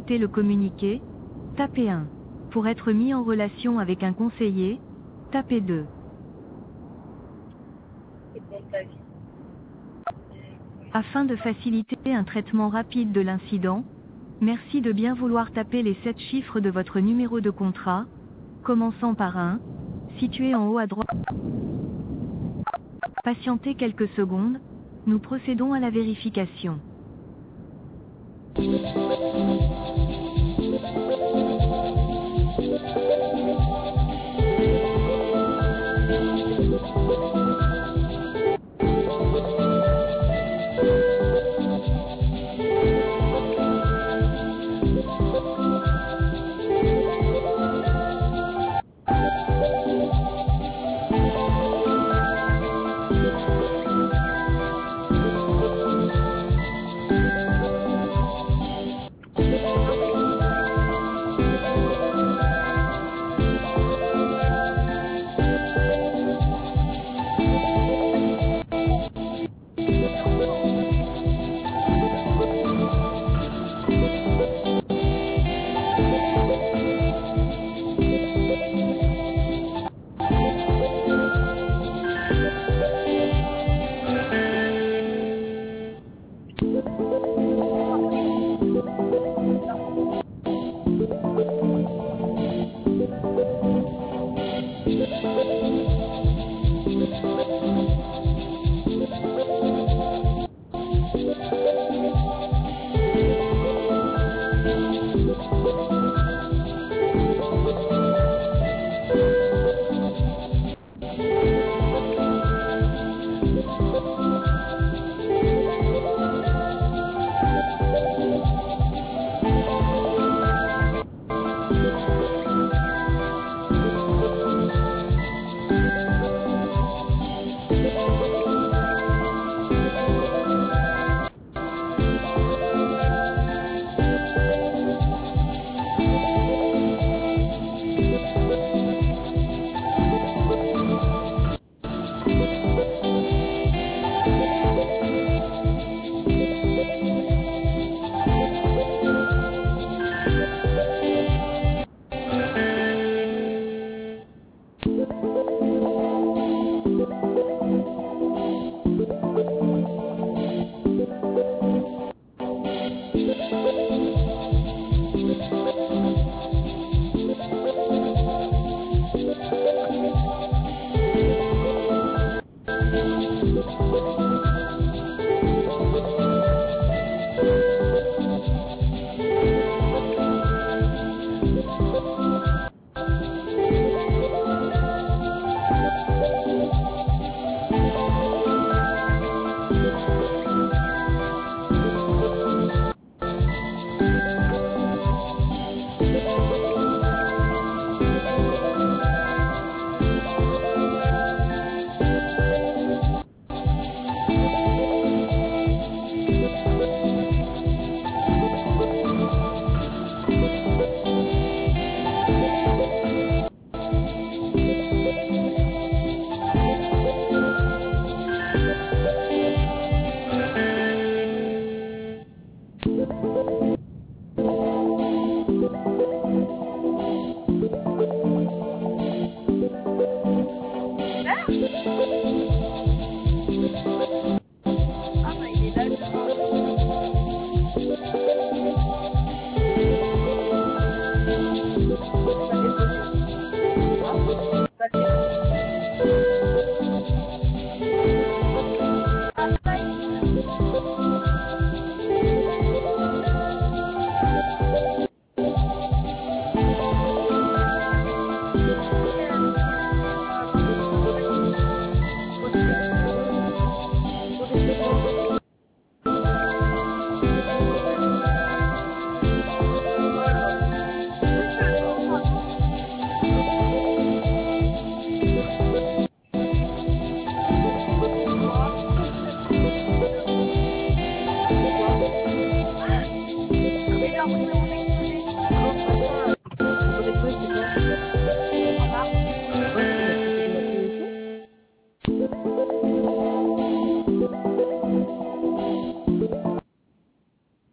écouter le communiqué, tapez 1. Pour être mis en relation avec un conseiller, tapez 2. Afin de faciliter un traitement rapide de l'incident, merci de bien vouloir taper les 7 chiffres de votre numéro de contrat, commençant par 1, situé en haut à droite. Patientez quelques secondes, nous procédons à la vérification.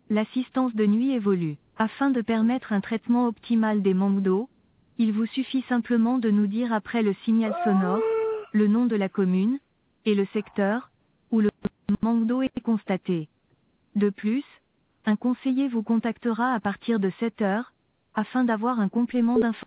L'assistance de nuit évolue. Afin de permettre un traitement optimal des manques d'eau, il vous suffit simplement de nous dire après le signal sonore, le nom de la commune, et le secteur, où le manque d'eau est constaté. De plus, un conseiller vous contactera à partir de 7 heures, afin d'avoir un complément d'information.